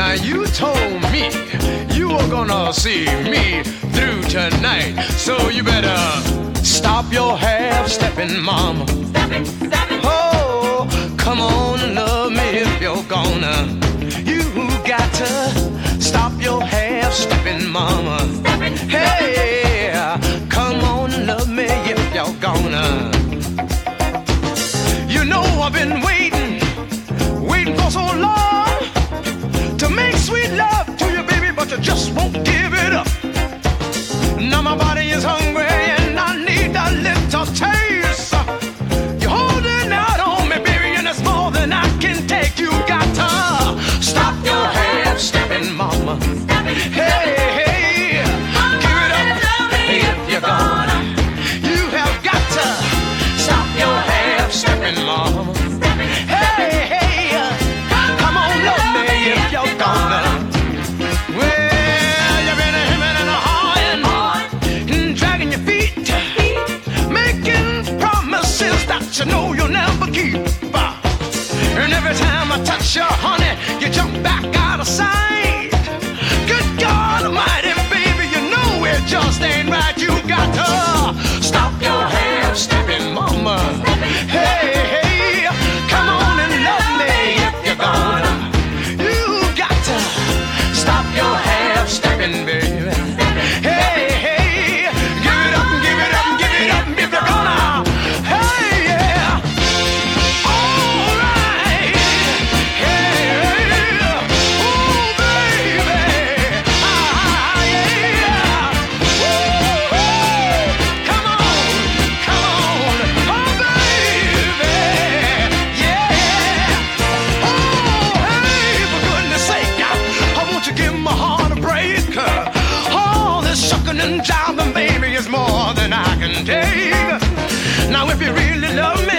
You told me you were gonna see me through tonight, so you better stop your half-stepping, mama. Oh, come on and love me if you're gonna. You got to stop your half-stepping, mama. Hey, come on and love me if you're gonna. You know I've been waiting for so long to make sweet love to you, baby, but you just won't give it up. Now my body is hungry and I need a little taste. You're holding out on me, baby, and it's more than I can take. You got to stop your half-stepping, mama. Hey, give it up if you're gonna. You have got to stop your half-stepping, mama. You know you'll never keep. And every time I touch you, honey, you jump back out of sight. Good God Almighty, baby, you know it just ain't right. You got to stop your half-stepping, mama. Hey, hey, come on and love me if you're gonna. You got to stop your half-stepping, baby. Hey, hey, give it up, give it up, give it up if you're gonna. And jiving, baby, is more than I can take. Now if you really love me,